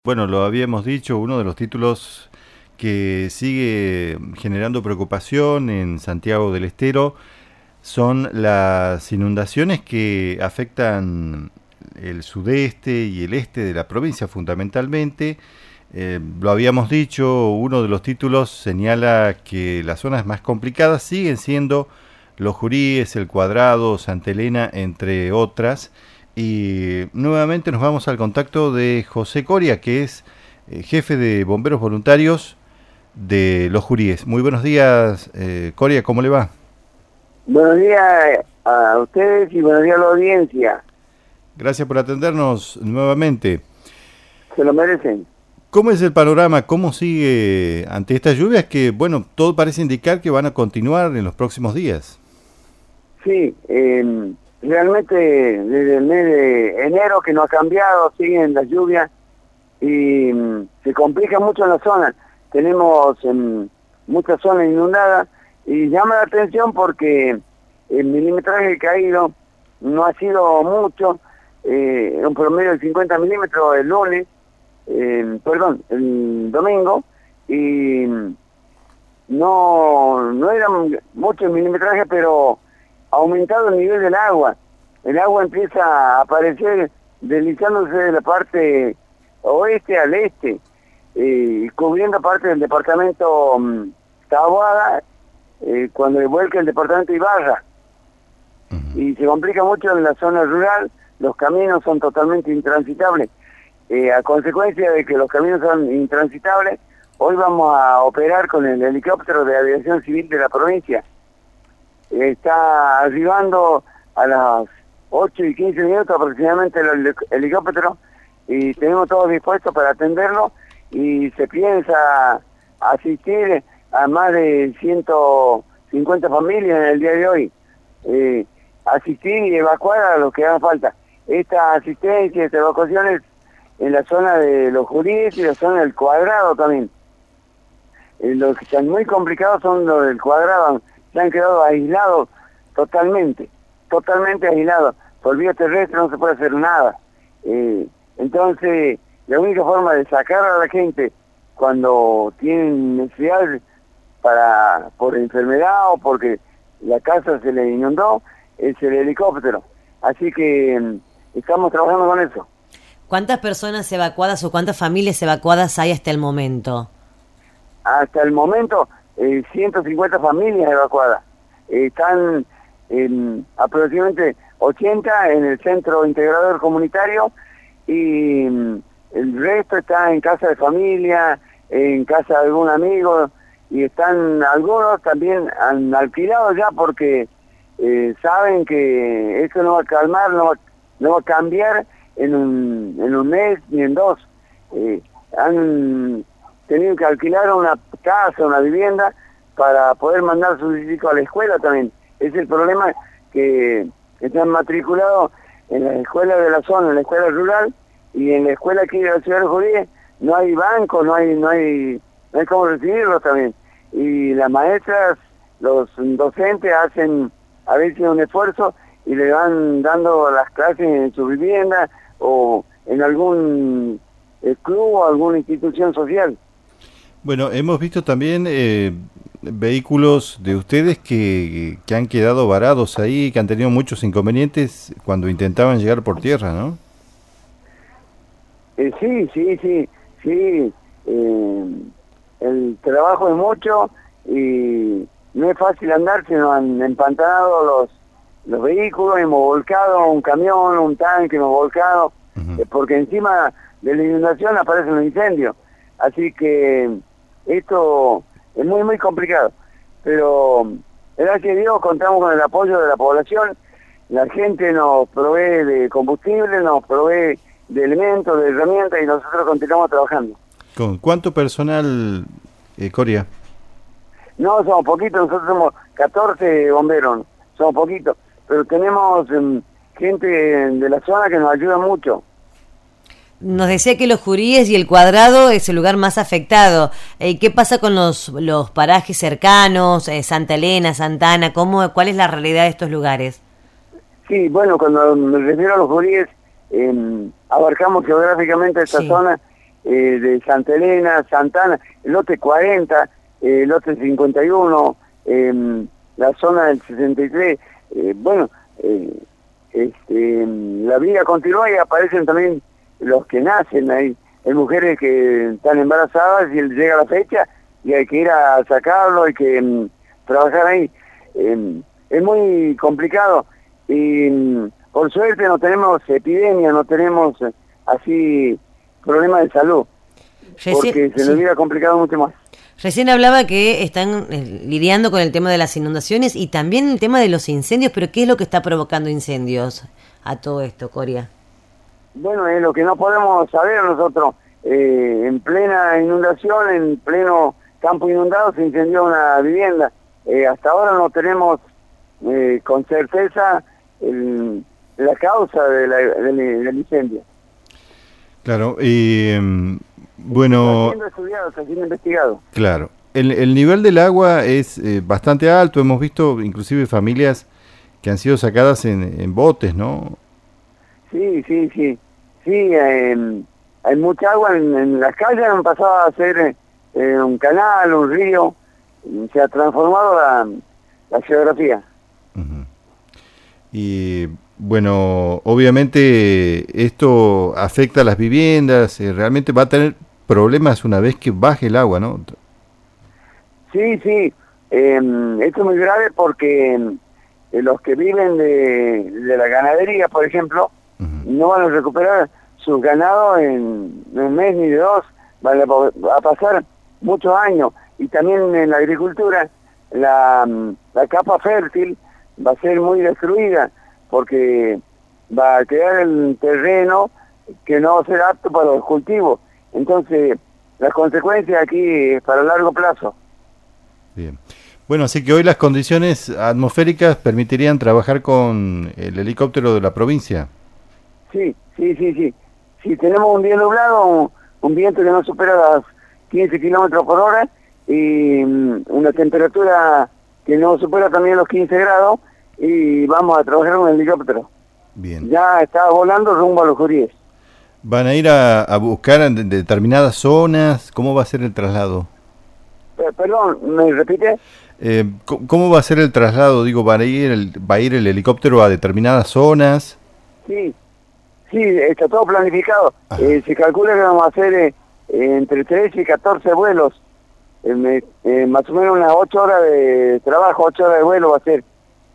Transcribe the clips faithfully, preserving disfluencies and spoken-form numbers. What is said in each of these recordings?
Bueno, lo habíamos dicho, uno de los títulos que sigue generando preocupación en Santiago del Estero son las inundaciones que afectan el sudeste y el este de la provincia fundamentalmente. Eh, lo habíamos dicho, uno de los títulos señala que las zonas más complicadas siguen siendo Los Juríes, El Cuadrado, Santa Elena, entre otras. Y nuevamente nos vamos al contacto de José Coria, que es eh, jefe de bomberos voluntarios de Los Juríes. Muy buenos días, eh, Coria, ¿cómo le va? Buenos días a ustedes y buenos días a la audiencia. Gracias por atendernos nuevamente. Se lo merecen. ¿Cómo es el panorama? ¿Cómo sigue ante estas lluvias que, bueno, todo parece indicar que van a continuar en los próximos días? Sí, eh, realmente desde el mes de enero que no ha cambiado, siguen las lluvias y mm, se complica mucho en la zona. Tenemos eh, muchas zonas inundadas y llama la atención porque el milimetraje caído no ha sido mucho, eh, un promedio de cincuenta milímetros el lunes, eh, perdón, el domingo, y no, no era mucho el milimetraje, pero ha aumentado el nivel del agua. El agua empieza a aparecer deslizándose de la parte oeste al este, eh, cubriendo parte del departamento um, Taboada, eh, cuando vuelca el departamento Ibarra. Uh-huh. Y se complica mucho en la zona rural, los caminos son totalmente intransitables. Eh, a consecuencia de que los caminos son intransitables, hoy vamos a operar con el helicóptero de aviación civil de la provincia. Eh, está arribando a las ocho y quince minutos aproximadamente el helicóptero y tenemos todo dispuesto para atenderlo y se piensa asistir a más de ciento cincuenta familias en el día de hoy. Eh, asistir y evacuar a los que hagan falta. Esta asistencia, esta evacuación es en la zona de Los Juríes y la zona del Cuadrado también. Eh, los que están muy complicados son los del Cuadrado, se han quedado aislados totalmente, totalmente aislados. Por vía terrestre no se puede hacer nada. Eh, entonces, la única forma de sacar a la gente cuando tienen necesidad para por enfermedad o porque la casa se le inundó es el helicóptero. Así que eh, estamos trabajando con eso. ¿Cuántas personas evacuadas o cuántas familias evacuadas hay hasta el momento? Hasta el momento, eh, ciento cincuenta familias evacuadas. Eh, están en aproximadamente ochenta en el centro integrador comunitario y mm, el resto está en casa de familia, en casa de algún amigo, y están algunos también han alquilado ya porque eh, saben que esto no va a calmar, no va, no va a cambiar en un, en un mes ni en dos. Eh, han tenido que alquilar una casa, una vivienda para poder mandar a sus hijos a la escuela también. Es el problema que están matriculados en las escuelas de la zona, en la escuela rural y en la escuela aquí de la ciudad de Juríes no hay banco, no hay, no hay, no hay cómo recibirlos también. Y las maestras, los docentes hacen a veces un esfuerzo y le van dando las clases en su vivienda o en algún eh, club o alguna institución social. Bueno, hemos visto también eh, vehículos de ustedes que, que han quedado varados ahí, que han tenido muchos inconvenientes cuando intentaban llegar por tierra, ¿no? Eh, sí, sí, sí, sí. Eh, el trabajo es mucho y no es fácil andar, se nos han empantanado los, los vehículos, hemos volcado un camión, un tanque, hemos volcado, uh-huh. eh, porque encima de la inundación aparece un incendio. Así que esto es muy, muy complicado. Pero gracias a Dios contamos con el apoyo de la población, la gente nos provee de combustible, nos provee de elementos, de herramientas y nosotros continuamos trabajando. ¿Con cuánto personal, eh, Coria? No, somos poquitos, nosotros somos catorce bomberos, somos poquitos, pero tenemos um, gente de la zona que nos ayuda mucho. Nos decía que Los Juríes y El Cuadrado es el lugar más afectado. Eh, ¿Qué pasa con los, los parajes cercanos, eh, Santa Elena, Santa Ana? ¿Cómo, ¿Cuál es la realidad de estos lugares? Sí, bueno, cuando me refiero a Los Juríes, eh, abarcamos geográficamente esta sí. zona eh, de Santa Elena, Santana, el lote cuarenta, eh, el lote cincuenta y uno, eh, la zona del sesenta y tres, eh, bueno, eh, este, la vida continúa y aparecen también los que nacen ahí. Hay mujeres que están embarazadas y llega la fecha y hay que ir a sacarlo, hay que um, trabajar ahí. Eh, es muy complicado y um, por suerte no tenemos epidemia, no tenemos eh, así problemas de salud, Reci- porque se nos sí. hubiera complicado mucho más. Recién hablaba que están eh, lidiando con el tema de las inundaciones y también el tema de los incendios, pero ¿qué es lo que está provocando incendios a todo esto, Coria? Bueno, es lo que no podemos saber nosotros. Eh, en plena inundación, en pleno campo inundado, se incendió una vivienda. Eh, hasta ahora no tenemos eh, con certeza el, la causa de la, del, del incendio. Claro, y mm, bueno... Está siendo estudiado, está siendo investigado. Claro, el, el nivel del agua es eh, bastante alto, hemos visto inclusive familias que han sido sacadas en, en botes, ¿no? Sí, sí, sí. Sí, eh, hay mucha agua en, en las calles, han pasado a ser eh, un canal, un río, se ha transformado la, la geografía. Uh-huh. Y bueno, obviamente esto afecta a las viviendas, eh, realmente va a tener problemas una vez que baje el agua, ¿no? Sí, sí, eh, esto es muy grave porque eh, los que viven de, de la ganadería, por ejemplo, uh-huh, no van a recuperar sus ganados en, en un mes ni de dos, van a, va a pasar muchos años. Y también en la agricultura, la, la capa fértil va a ser muy destruida porque va a quedar el terreno que no va a ser apto para los cultivos. Entonces, las consecuencias aquí es para largo plazo. Bien. Bueno, así que hoy las condiciones atmosféricas permitirían trabajar con el helicóptero de la provincia. Sí, sí, sí, sí. Si tenemos un día nublado, un, un viento que no supera las quince kilómetros por hora y um, una temperatura que no supera también los quince grados, y vamos a trabajar con el helicóptero. Bien. Ya está volando rumbo a los Juríes. ¿Van a ir a, a buscar en determinadas zonas? ¿Cómo va a ser el traslado? Eh, perdón, ¿me repite? Eh, ¿Cómo va a ser el traslado? Digo, ¿va a ir el, va a ir el helicóptero a determinadas zonas? Sí, sí, está todo planificado. Eh, se calcula que vamos a hacer eh, entre trece y catorce vuelos. Eh, me, eh, más o menos unas ocho horas de trabajo, ocho horas de vuelo va a ser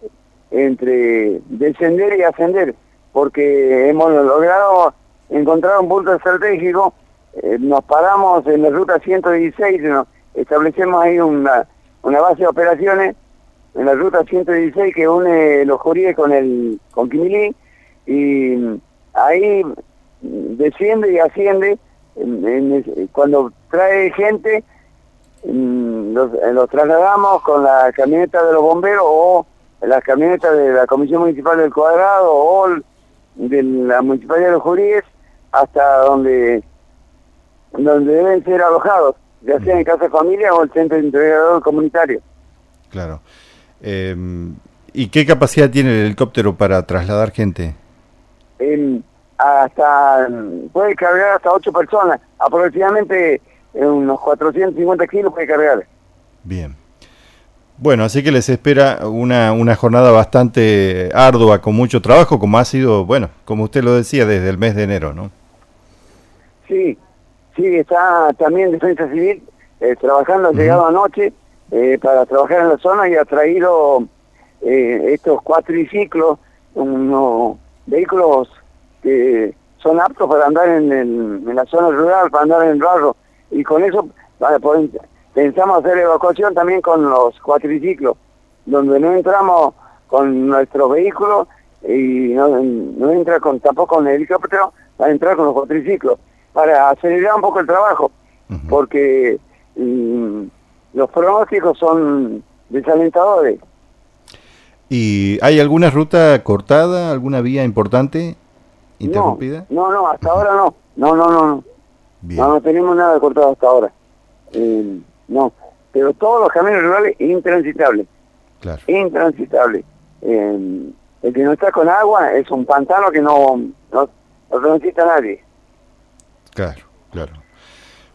entre descender y ascender, porque hemos logrado encontrar un punto estratégico. Eh, nos paramos en la ruta ciento dieciséis, ¿no? Establecemos ahí una, una base de operaciones en la ruta ciento dieciséis que une los Juríes con el con Quimilí, y ahí desciende y asciende. En, en, cuando trae gente, los, los trasladamos con la camioneta de los bomberos o la camioneta de la Comisión Municipal del Cuadrado o de la Municipalidad de los Juríes hasta donde donde deben ser alojados, ya sea en casa de familia o el centro integrador comunitario. Claro. Eh, ¿Y qué capacidad tiene el helicóptero para trasladar gente? Eh, hasta puede cargar hasta ocho personas, aproximadamente eh, unos cuatrocientos cincuenta kilos puede cargar. Bien. Bueno, así que les espera una, una jornada bastante ardua, con mucho trabajo, como ha sido, bueno, como usted lo decía, desde el mes de enero, ¿no? Sí, sí, está también Defensa Civil eh, trabajando, ha uh-huh. llegado anoche eh, para trabajar en la zona y ha traído eh, estos cuatriciclos, unos vehículos que son aptos para andar en, el, en la zona rural, para andar en el barro, y con eso para poder, pensamos hacer evacuación también con los cuatriciclos, donde no entramos con nuestros vehículos y no, no entra con tampoco con el helicóptero, va a entrar con los cuatriciclos, para acelerar un poco el trabajo, uh-huh. porque um, los pronósticos son desalentadores. ¿Y hay alguna ruta cortada, alguna vía importante interrumpida? No, no, no, hasta uh-huh. ahora no, no, no, no, no. Bien. no, no tenemos nada cortado hasta ahora, eh, no, pero todos los caminos rurales intransitables, claro. intransitables. Eh, el que no está con agua es un pantano que no, no, no transita nadie. Claro, claro.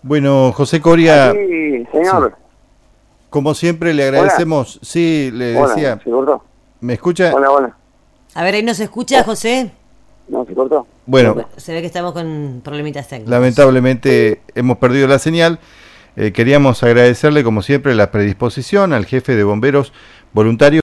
Bueno, José Coria. Sí, señor. Sí. Como siempre le agradecemos. Hola. Sí, le hola, decía. ¿se cortó? ¿Me escucha? Hola, hola. A ver, ahí nos escucha, José. No, se cortó. Bueno, se ve que estamos con problemitas técnicos. Lamentablemente hemos perdido la señal. Eh, queríamos agradecerle, como siempre, la predisposición al jefe de bomberos voluntarios.